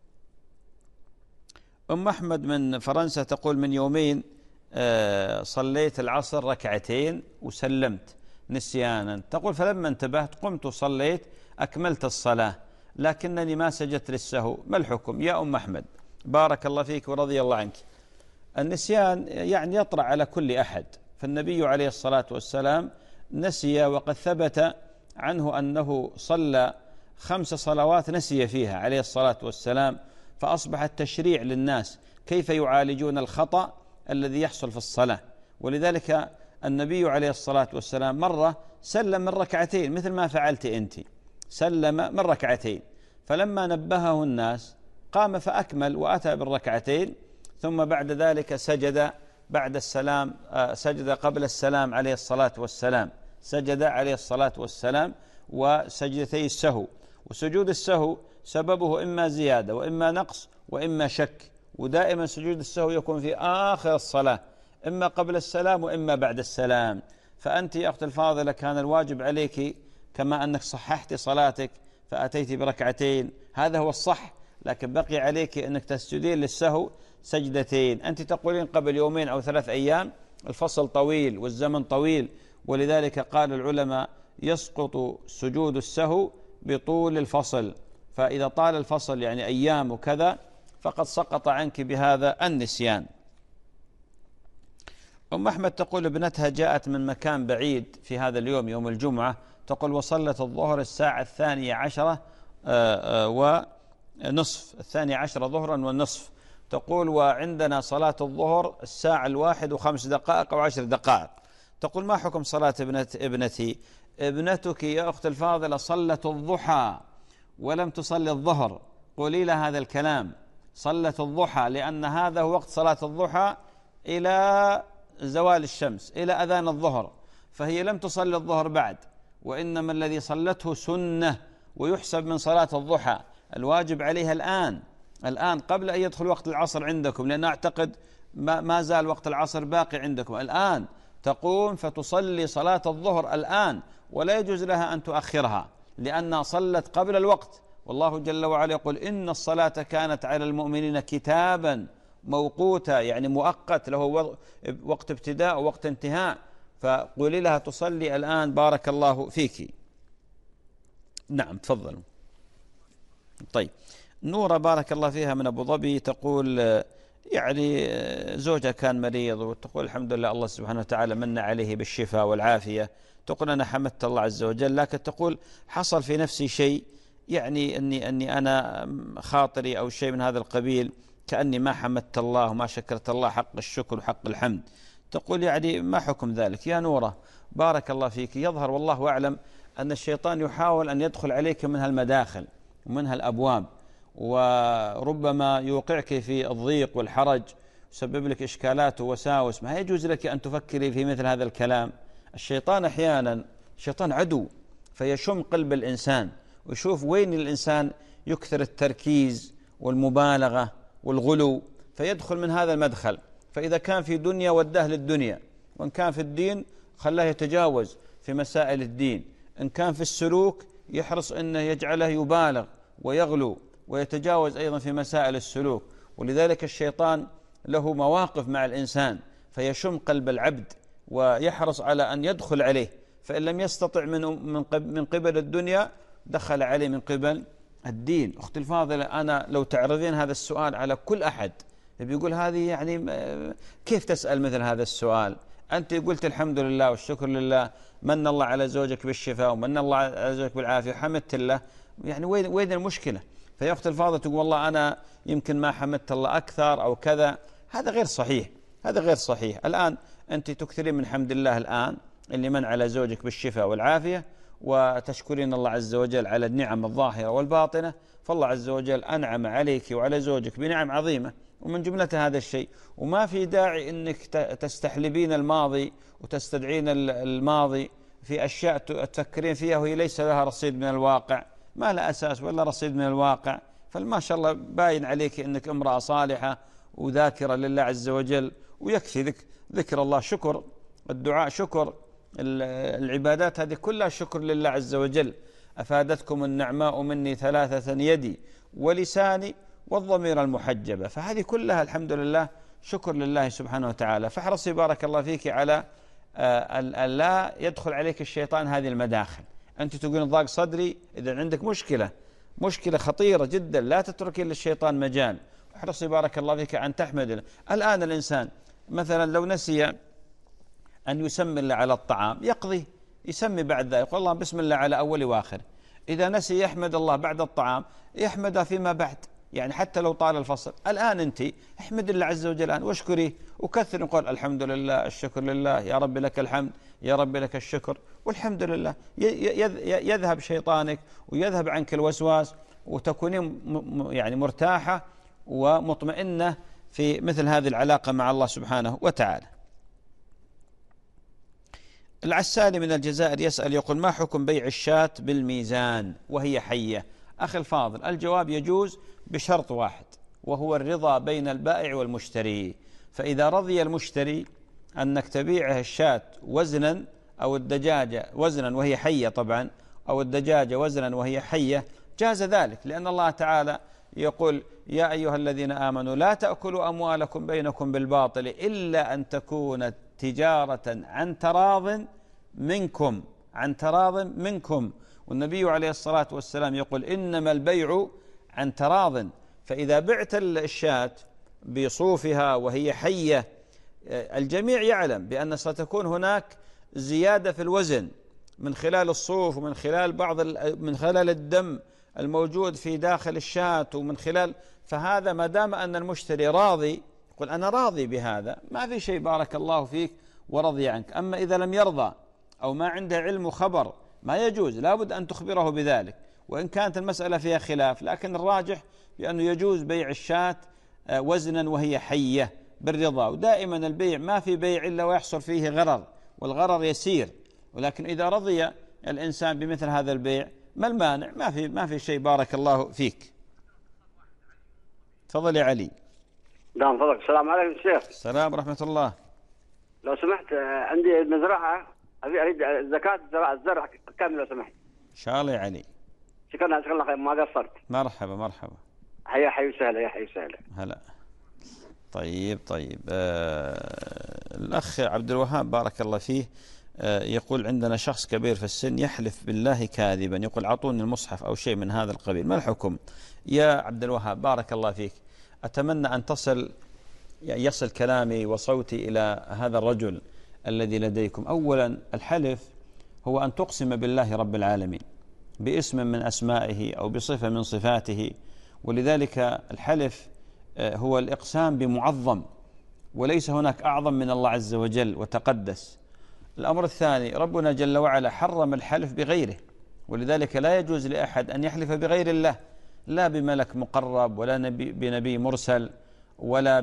أم أحمد من فرنسا تقول من يومين صليت العصر ركعتين وسلمت نسيانا، تقول فلما انتبهت قمت وصليت أكملت الصلاة لكنني ما سجدت للسهو، ما الحكم يا أم أحمد؟ بارك الله فيك ورضي الله عنك. النسيان يعني يطرأ على كل أحد، فالنبي عليه الصلاة والسلام نسي، وقد ثبت عنه أنه صلى 5 صلوات نسي فيها عليه الصلاة والسلام، فأصبح التشريع للناس كيف يعالجون الخطأ الذي يحصل في الصلاة. ولذلك النبي عليه الصلاة والسلام مرة سلم من ركعتين مثل ما فعلت أنت، سلم من ركعتين، فلما نبهه الناس قام فأكمل وأتى بالركعتين، ثم بعد ذلك سجد بعد السلام، سجد قبل السلام عليه الصلاة والسلام، سجد عليه الصلاة والسلام وسجدتي السهو. وسجود السهو سببه إما زيادة وإما نقص وإما شك، ودائما سجود السهو يكون في آخر الصلاة، إما قبل السلام وإما بعد السلام. فأنت يا أخت الفاضلة كان الواجب عليك كما أنك صححت صلاتك فأتيت بركعتين، هذا هو الصح، لكن بقي عليك أنك تسجدين للسهو سجدتين. أنت تقولين قبل 2 أو 3 أيام، الفصل طويل والزمن طويل، ولذلك قال العلماء يسقط سجود السهو بطول الفصل، فإذا طال الفصل يعني أيام وكذا فقد سقط عنك بهذا النسيان. أم أحمد تقول ابنتها جاءت من مكان بعيد في هذا اليوم يوم الجمعة، تقول وصلت الظهر الساعة 12:10 ونصف، 12 ظهرا والنصف، تقول وعندنا صلاة الظهر الساعة 1:05 أو 10 دقائق. تقول ما حكم صلاة ابنتي؟ ابنتك يا أخت الفاضلة صلت الضحى ولم تصلي الظهر، قولي لها هذا الكلام، صلت الضحى لأن هذا هو وقت صلاة الضحى إلى زوال الشمس إلى أذان الظهر، فهي لم تصلي الظهر بعد، وإنما الذي صلته سنة ويحسب من صلاة الضحى. الواجب عليها الآن قبل أن يدخل وقت العصر عندكم، لأن أعتقد ما زال وقت العصر باقي عندكم، الآن تقوم فتصلي صلاة الظهر الآن، ولا يجوز لها أن تؤخرها لأنها صلت قبل الوقت، والله جل وعلا يقول إن الصلاة كانت على المؤمنين كتابا موقوتا، يعني مؤقت له وقت ابتداء ووقت انتهاء، فقولي لها تصلي الآن بارك الله فيك. نعم تفضلوا. طيب نورة بارك الله فيها من أبو ظبي تقول يعني زوجها كان مريض، وتقول الحمد لله الله سبحانه وتعالى من عليه بالشفاء والعافية، تقول أنا حمدت الله عز وجل، لكن تقول حصل في نفسي شيء يعني أني أنا خاطري أو شيء من هذا القبيل، كأني ما حمدت الله وما شكرت الله حق الشكر وحق الحمد. تقول يعني ما حكم ذلك؟ يا نورة بارك الله فيك، يظهر والله أعلم أن الشيطان يحاول أن يدخل عليك منها المداخل ومنها الأبواب، وربما يوقعك في الضيق والحرج، يسبب لك إشكالات ووساوس، ما يجوز لك أن تفكري في مثل هذا الكلام. الشيطان أحيانا الشيطان عدو، فيشم قلب الإنسان ويشوف وين الإنسان يكثر التركيز والمبالغة والغلو، فيدخل من هذا المدخل، فإذا كان في دنيا وداه للدنيا، وإن كان في الدين خلاه يتجاوز في مسائل الدين، إن كان في السلوك يحرص أنه يجعله يبالغ ويغلو ويتجاوز أيضا في مسائل السلوك. ولذلك الشيطان له مواقف مع الإنسان فيشم قلب العبد ويحرص على أن يدخل عليه، فإن لم يستطع من قبل الدنيا دخل عليه من قبل الدين. أختي الفاضلة أنا لو تعرضين هذا السؤال على كل أحد بيقول هذه يعني كيف تسأل مثل هذا السؤال؟ أنت قلت الحمد لله والشكر لله، من الله على زوجك بالشفاء ومن الله على زوجك بالعافية، حمدت الله، يعني وين المشكلة؟ فيا أخت الفاضلة تقول والله أنا يمكن ما حمدت الله أكثر أو كذا، هذا غير صحيح، هذا غير صحيح. الآن أنت تكثرين من حمد الله الآن اللي من على زوجك بالشفاء والعافية، وتشكرين الله عز وجل على النعم الظاهرة والباطنة، فالله عز وجل أنعم عليك وعلى زوجك بنعم عظيمة، ومن جملة هذا الشيء، وما في داعي أنك تستحلبين الماضي وتستدعين الماضي في أشياء تفكرين فيها وهي ليس لها رصيد من الواقع، ما لا أساس ولا رصيد من الواقع. فما شاء الله باين عليك أنك امرأة صالحة وذاكرة لله عز وجل، ويكفي ذكر الله، الدعاء شكر، العبادات هذه كلها شكر لله عز وجل. أفادتكم النعماء مني ثلاثة يدي ولساني والضمير المحجبة، فهذه كلها الحمد لله شكر لله سبحانه وتعالى. فاحرصي بارك الله فيك على أن لا يدخل عليك الشيطان هذه المداخل. أنت تقول ضاق صدري، إذا عندك مشكلة خطيرة جدا، لا تتركي للشيطان مجال. احرصي بارك الله فيك أن تحمد. الآن الإنسان مثلا لو نسي أن يسمي الله على الطعام يقضي، يسمي بعد ذلك والله بسم الله على أول وآخر. إذا نسي يحمد الله بعد الطعام يحمد فيما بعد، يعني حتى لو طال الفصل. الآن أنت احمد الله عز وجل الآن واشكري، وكثر نقول الحمد لله، الشكر لله، يا رب لك الحمد، يا رب لك الشكر، والحمد لله. يذهب شيطانك ويذهب عنك الوسواس، وتكونين يعني مرتاحة ومطمئنة في مثل هذه العلاقة مع الله سبحانه وتعالى. العسالي من الجزائر يسأل يقول: ما حكم بيع الشاة بالميزان وهي حية؟ أخي الفاضل، الجواب يجوز بشرط واحد، وهو الرضا بين البائع والمشتري. فإذا رضي المشتري أنك تبيعه الشاة وزنا، أو الدجاجة وزنا وهي حية طبعا، أو الدجاجة وزنا وهي حية، جاز ذلك، لأن الله تعالى يقول: يا أيها الذين آمنوا لا تأكلوا أموالكم بينكم بالباطل إلا أن تكون تجارة عن تراض منكم. والنبي عليه الصلاة والسلام يقول: إنما البيع عن تراض. فإذا بعت الشاة بصوفها وهي حية، الجميع يعلم بأن ستكون هناك زيادة في الوزن من خلال الصوف، ومن خلال من خلال الدم الموجود في داخل الشاة، ومن خلال، فهذا ما دام أن المشتري راضي يقول أنا راضي بهذا، ما في شيء بارك الله فيك ورضي عنك. أما إذا لم يرضى أو ما عنده علم وخبر ما يجوز، لابد أن تخبره بذلك، وإن كانت المسألة فيها خلاف، لكن الراجح بأنه يجوز بيع الشاة وزنا وهي حية بالرضا. ودائما البيع ما في بيع إلا ويحصل فيه غرر، والغرر يسير، ولكن إذا رضي الإنسان بمثل هذا البيع ما المانع؟ ما في شيء بارك الله فيك. تفضل يا علي. نعم تفضل. السلام عليكم شيخ. السلام ورحمة الله. لو سمحت عندي مزرعة أريد زكاة الزرع كامل لو سمحت. إن شاء الله يا علي. شكرا خير، ما قصرت. مرحبا. حي وسهلا. هلا. طيب. الأخ عبد الوهاب بارك الله فيه يقول: عندنا شخص كبير في السن يحلف بالله كاذبا، يقول أعطوني المصحف أو شيء من هذا القبيل، ما الحكم؟ يا عبد الوهاب بارك الله فيك، أتمنى أن يصل كلامي وصوتي إلى هذا الرجل الذي لديكم. أولا، الحلف هو أن تقسم بالله رب العالمين باسم من أسمائه أو بصفة من صفاته، ولذلك الحلف هو الإقسام بمعظم، وليس هناك أعظم من الله عز وجل وتقدس. الأمر الثاني، ربنا جل وعلا حرم الحلف بغيره، ولذلك لا يجوز لأحد أن يحلف بغير الله، لا بملك مقرب ولا بنبي مرسل ولا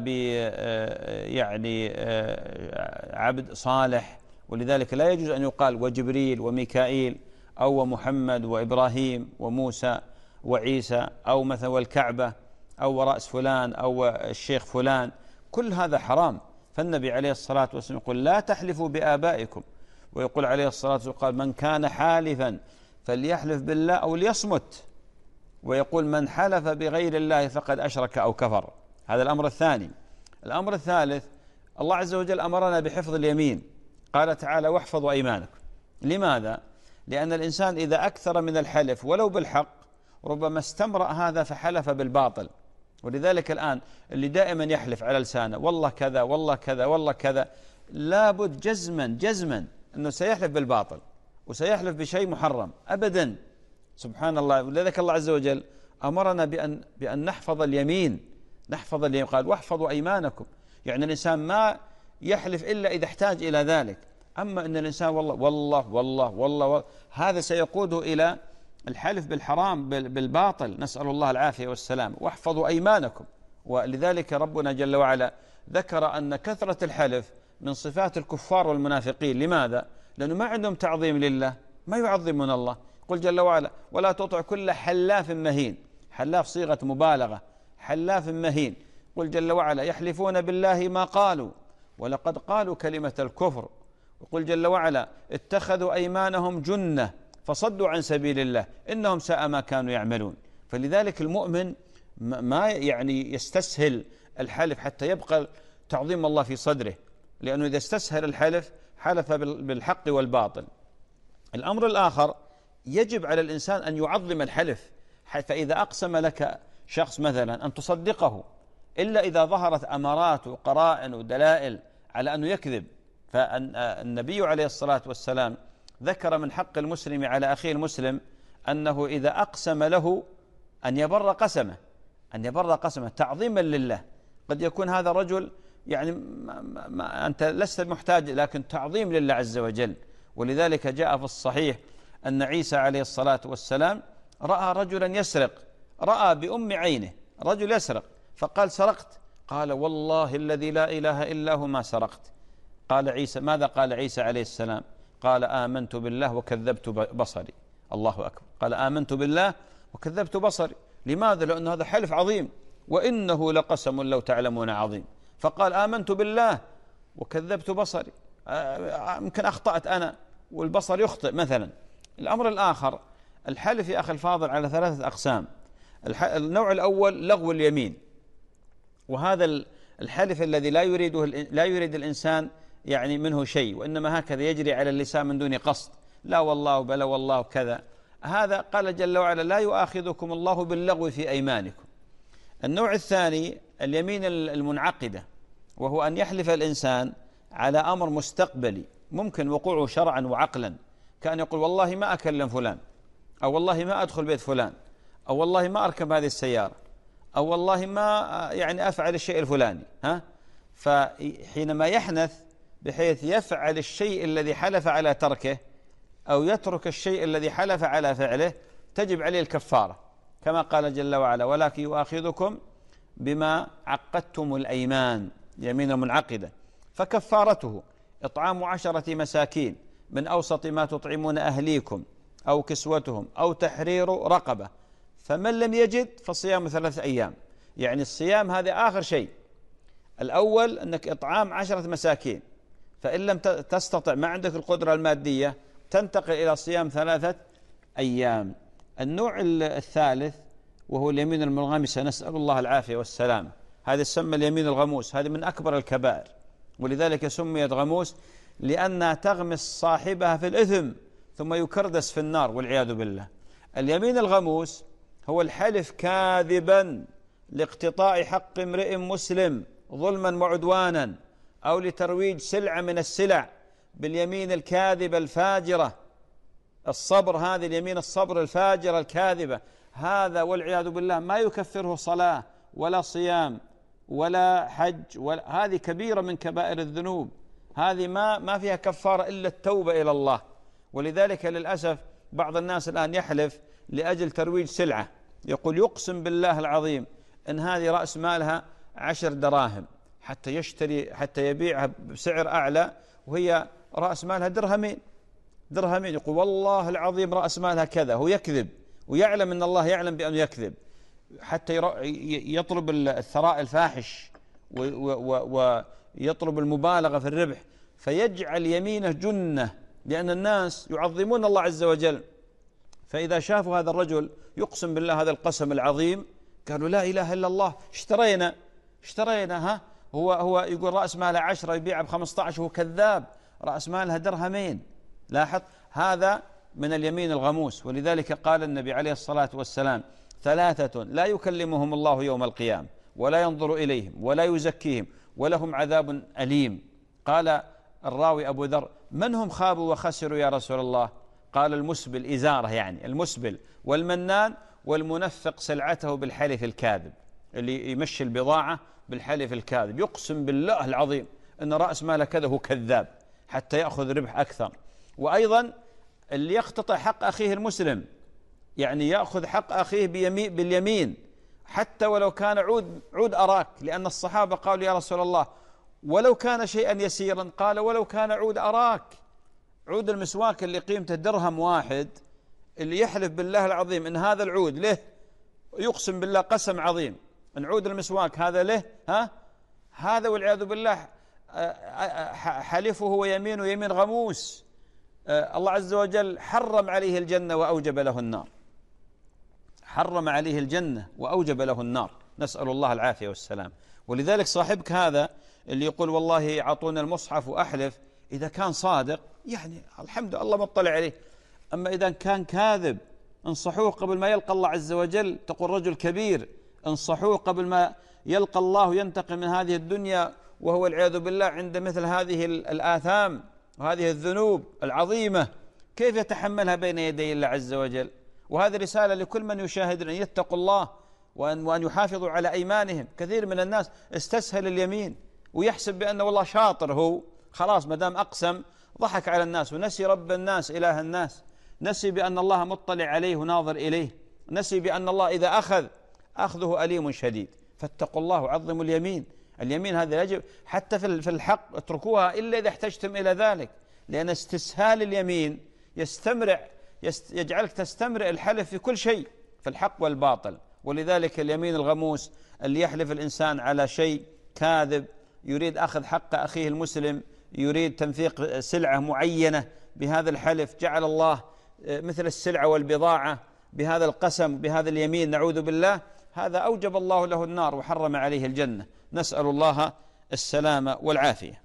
عبد صالح. ولذلك لا يجوز أن يقال وجبريل وميكائيل أو محمد وإبراهيم وموسى وعيسى، أو مثلا والكعبة أو رأس فلان أو الشيخ فلان، كل هذا حرام. فالنبي عليه الصلاة والسلام يقول: لا تحلفوا بآبائكم، ويقول عليه الصلاة والسلام: قال من كان حالفا فليحلف بالله أو ليصمت، ويقول: من حلف بغير الله فقد أشرك أو كفر. هذا الأمر الثاني. الأمر الثالث، الله عز وجل أمرنا بحفظ اليمين، قال تعالى: واحفظوا أيمانكم. لماذا؟ لأن الإنسان إذا أكثر من الحلف ولو بالحق ربما استمرأ هذا فحلف بالباطل. ولذلك الآن اللي دائما يحلف على لسانه والله كذا والله كذا والله كذا، لابد جزما أنه سيحلف بالباطل وسيحلف بشيء محرم أبدا. سبحان الله. ولذلك الله عز وجل أمرنا بأن نحفظ اليمين. قال: واحفظوا أيمانكم، يعني الإنسان ما يحلف إلا إذا احتاج إلى ذلك. أما أن الإنسان والله هذا سيقوده إلى الحلف بالحرام بالباطل، نسأل الله العافية والسلام. واحفظوا أيمانكم. ولذلك ربنا جل وعلا ذكر أن كثرة الحلف من صفات الكفار والمنافقين. لماذا؟ لأنه ما عندهم تعظيم لله، ما يعظمون الله. قل جل وعلا: ولا تطع كل حلاف مهين. حلاف صيغة مبالغة، حلاف مهين. قل جل وعلا: يحلفون بالله ما قالوا ولقد قالوا كلمة الكفر يقول جل وعلا اتخذوا أيمانهم جنة فصدوا عن سبيل الله إنهم ساء ما كانوا يعملون. فلذلك المؤمن ما يعني يستسهل الحلف حتى يبقى تعظيم الله في صدره، لأنه إذا استسهل الحلف حلف بالحق والباطل. الأمر الآخر، يجب على الإنسان أن يعظم الحلف، فإذا أقسم لك شخص مثلا أن تصدقه إلا إذا ظهرت أمارات وقرائن ودلائل على أنه يكذب. فالنبي عليه الصلاة والسلام ذكر من حق المسلم على أخيه المسلم أنه إذا أقسم له أن يبر قسمه تعظيما لله. قد يكون هذا رجل يعني أنت لست محتاج، لكن تعظيم لله عز وجل. ولذلك جاء في الصحيح أن عيسى عليه الصلاة والسلام رأى رجلا يسرق، رأى بأم عينه رجل يسرق، فقال سرقت؟ قال والله الذي لا إله إلا هو ما سرقت. قال عيسى، ماذا قال عيسى عليه السلام؟ قال آمنت بالله وكذبت بصري. الله أكبر، قال آمنت بالله وكذبت بصري. لماذا؟ لأن هذا حلف عظيم، وإنه لقسم لو تعلمون عظيم. فقال آمنت بالله وكذبت بصري، يمكن أخطأت أنا والبصر يخطئ مثلا. الأمر الآخر، الحلف يا أخي الفاضل على 3 أقسام. النوع الأول لغو اليمين، وهذا الحلف الذي لا يريد الإنسان يعني منه شيء، وإنما هكذا يجري على اللسان من دون قصد، لا والله بلا والله كذا. هذا قال جل وعلا لا يؤاخذكم الله باللغو في أيمانكم. النوع الثاني اليمين المنعقدة، وهو أن يحلف الإنسان على أمر مستقبلي ممكن وقوعه شرعا وعقلا، كأن يقول والله ما أكلم فلان، أو والله ما أدخل بيت فلان، أو والله ما أركب هذه السيارة، أو والله ما يعني أفعل الشيء الفلاني. فحينما يحنث بحيث يفعل الشيء الذي حلف على تركه أو يترك الشيء الذي حلف على فعله تجب عليه الكفارة، كما قال جل وعلا ولكن يؤاخذكم بما عقدتم الأيمان، يمين منعقدة. فكفارته إطعام 10 مساكين من أوسط ما تطعمون أهليكم أو كسوتهم أو تحرير رقبة، فمن لم يجد فصيام 3 أيام. يعني الصيام هذا آخر شيء. الأول أنك إطعام 10 مساكين، فإن لم تستطع ما عندك القدرة المادية تنتقل إلى صيام 3 أيام. النوع الثالث وهو اليمين المنغمسة، نسأل الله العافية والسلامة. هذا يسمى اليمين الغموس، هذا من أكبر الكبائر، ولذلك سميت غموس لأنها تغمس صاحبها في الإثم ثم يكردس في النار والعياذ بالله. اليمين الغموس هو الحلف كاذبا لاقتطاع حق امرئ مسلم ظلما وعدوانا، أو لترويج سلعة من السلع باليمين الكاذبة الفاجرة. الصبر، هذه اليمين الصبر الفاجرة الكاذبة، هذا والعياذ بالله ما يكفره صلاة ولا صيام ولا حج، هذه كبيرة من كبائر الذنوب، هذه ما فيها كفارة إلا التوبة إلى الله. ولذلك للأسف بعض الناس الآن يحلف لأجل ترويج سلعة، يقول يقسم بالله العظيم إن هذه رأس مالها 10 دراهم حتى يبيعها بسعر أعلى، وهي رأس مالها درهمين. يقول والله العظيم رأس مالها كذا، هو يكذب ويعلم أن الله يعلم بأنه يكذب، حتى يطلب الثراء الفاحش ويطلب المبالغة في الربح، فيجعل يمينه جنة، لأن الناس يعظمون الله عز وجل. فإذا شافوا هذا الرجل يقسم بالله هذا القسم العظيم قالوا لا إله إلا الله، اشترينا هو يقول رأس مالها 10 يبيعها ب15، هو كذاب، رأس مالها درهمين. لاحظ، هذا من اليمين الغموس. ولذلك قال النبي عليه الصلاة والسلام 3 لا يكلمهم الله يوم القيامة ولا ينظر إليهم ولا يزكيهم ولهم عذاب أليم. قال الراوي أبو ذر من هم خابوا وخسروا يا رسول الله؟ قال المسبل إزارة، يعني المسبل، والمنان، والمنفق سلعته بالحلف الكاذب، اللي يمشي البضاعة بالحلف الكاذب، يقسم بالله العظيم أن رأس ماله كذا، هو كذاب حتى يأخذ ربح أكثر. وأيضا اللي يقتطع حق أخيه المسلم، يعني يأخذ حق أخيه باليمين حتى ولو كان عود أراك، لأن الصحابة قالوا يا رسول الله ولو كان شيئا يسيرا، قال ولو كان عود أراك، عود المسواك اللي قيمته درهم واحد، اللي يحلف بالله العظيم إن هذا العود له، يقسم بالله قسم عظيم إن عود المسواك هذا له، هذا والعياذ بالله حلفه ويمينه يمين غموس. الله عز وجل حرم عليه الجنة وأوجب له النار، حرم عليه الجنة وأوجب له النار، نسأل الله العافية والسلام. ولذلك صاحبك هذا اللي يقول والله أعطونا المصحف وأحلف، إذا كان صادق يعني الحمد لله الله مطلع عليه، أما إذا كان كاذب انصحوه قبل ما يلقى الله عز وجل. تقول رجل كبير انصحوه قبل ما يلقى الله ينتقم من هذه الدنيا وهو والعياذ بالله عند مثل هذه الآثام وهذه الذنوب العظيمة، كيف يتحملها بين يدي الله عز وجل؟ وهذه رسالة لكل من يشاهد أن يتقوا الله وأن يحافظوا على أيمانهم. كثير من الناس استسهل اليمين ويحسب بأنه والله شاطر، هو خلاص مدام أقسم ضحك على الناس ونسي رب الناس إله الناس، نسي بأن الله مطلع عليه وناظر إليه، نسي بأن الله إذا أخذه أليم شديد. فاتقوا الله وعظموا اليمين. اليمين هذا يجب حتى في الحق اتركوها إلا إذا احتجتم إلى ذلك، لأن استسهال اليمين يجعلك تستمرئ الحلف في كل شيء في الحق والباطل. ولذلك اليمين الغموس اللي يحلف الإنسان على شيء كاذب، يريد أخذ حق أخيه المسلم، يريد تنفيق سلعة معينة بهذا الحلف، جعل الله مثل السلعة والبضاعة بهذا القسم بهذا اليمين، نعوذ بالله، هذا أوجب الله له النار وحرم عليه الجنة، نسأل الله السلامة والعافية.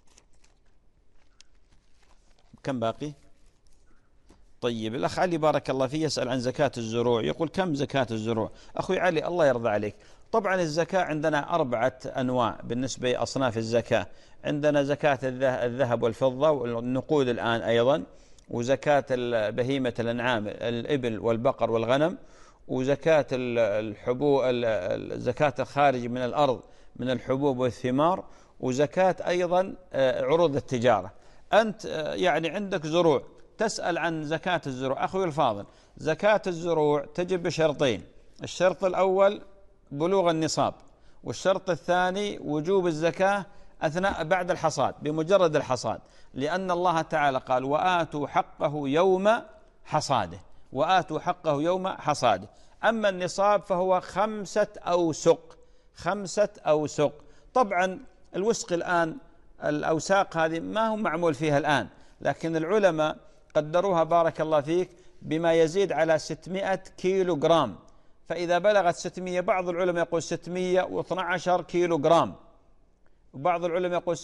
كم باقي؟ طيب الأخ علي بارك الله فيه يسأل عن زكاة الزروع، يقول كم زكاة الزروع؟ أخوي علي الله يرضى عليك، طبعا الزكاة عندنا 4 أنواع بالنسبة لأصناف الزكاة. عندنا زكاة الذهب والفضة والنقود الآن أيضا، وزكاة بهيمة الأنعام الإبل والبقر والغنم، وزكاة الحبوب، زكاة الخارج من الأرض من الحبوب والثمار، وزكاة أيضا عروض التجارة. أنت يعني عندك زروع تسأل عن زكاة الزروع. أخوي الفاضل، زكاة الزروع تجب بشرطين: الشرط الأول بلوغ النصاب، والشرط الثاني وجوب الزكاة بعد الحصاد، بمجرد الحصاد، لأن الله تعالى قال وآتوا حقه يوم حصاده، وآتوا حقه يوم حصاده. أما النصاب فهو 5 أوسق، 5 أوسق. طبعا الوسق الآن الأوساق هذه ما هو معمول فيها الآن، لكن العلماء قدروها بارك الله فيك بما يزيد على 600 كيلو جرام. فإذا بلغت 600، بعض العلماء يقول 612 كيلو جرام، وبعض العلماء يقول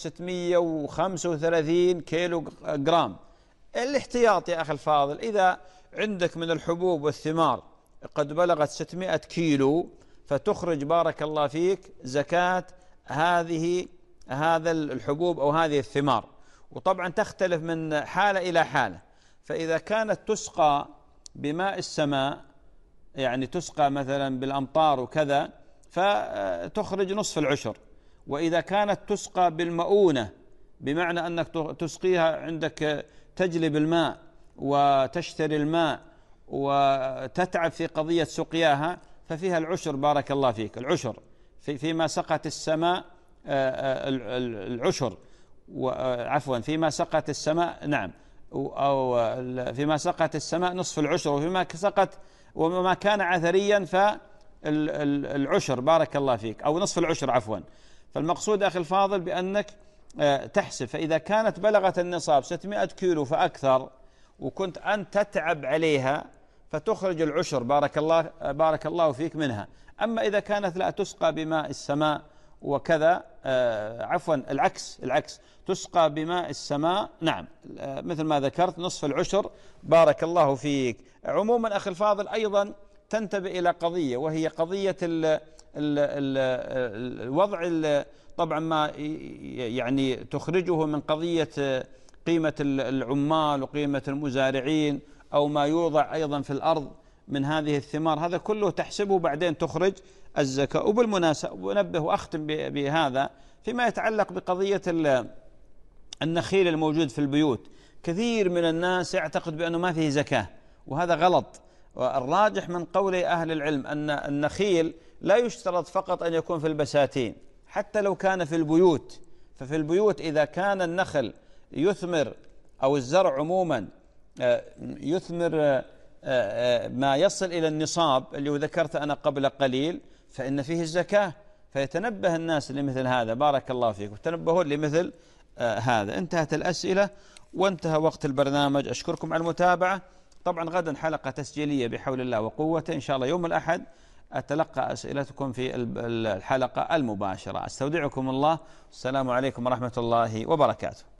635 كيلو جرام. الاحتياط يا أخي الفاضل، إذا عندك من الحبوب والثمار قد بلغت 600 كيلو فتخرج بارك الله فيك زكاة هذا الحبوب أو هذه الثمار. وطبعا تختلف من حالة إلى حالة، فإذا كانت تسقى بماء السماء، يعني تسقى مثلا بالأمطار وكذا، فتخرج نصف العشر. وإذا كانت تسقى بالمؤونة، بمعنى أنك تسقيها، عندك تجلب الماء وتشتري الماء وتتعب في قضية سقياها، ففيها العشر بارك الله فيك، العشر فيما سقت السماء، العشر، عفوا فيما سقت السماء، نعم، أو فيما سقت السماء نصف العشر، وفيما سقت وما كان عثريا فالعشر بارك الله فيك، أو نصف العشر عفوا. فالمقصود أخي الفاضل بأنك تحسب، فإذا كانت بلغت النصاب 600 كيلو فأكثر وكنت أنت تتعب عليها فتخرج العشر بارك الله فيك منها. أما إذا كانت لا تسقى بماء السماء وكذا، عفوا العكس تسقى بماء السماء، نعم، مثل ما ذكرت نصف العشر بارك الله فيك. عموما أخي الفاضل أيضا تنتبه إلى قضية، وهي قضية الوضع، طبعا ما يعني تخرجه من قضية قيمة العمال وقيمة المزارعين، أو ما يوضع أيضا في الأرض من هذه الثمار، هذا كله تحسبه بعدين تخرج الزكاة. وبالمناسبة أنبه وأختم بهذا فيما يتعلق بقضية النخيل الموجود في البيوت. كثير من الناس يعتقد بأنه ما فيه زكاة، وهذا غلط. والراجح من قول أهل العلم أن النخيل لا يشترط فقط أن يكون في البساتين، حتى لو كان في البيوت. ففي البيوت إذا كان النخل يثمر، أو الزرع عموما يثمر ما يصل إلى النصاب اللي ذكرت أنا قبل قليل، فإن فيه الزكاة. فيتنبه الناس لمثل هذا. بارك الله فيكم، تنبهون لمثل هذا. انتهت الأسئلة وانتهى وقت البرنامج. أشكركم على المتابعة. طبعا غدا حلقة تسجيلية بحول الله وقوته إن شاء الله يوم الأحد أتلقى أسئلتكم في الحلقة المباشرة. أستودعكم الله، السلام عليكم ورحمة الله وبركاته.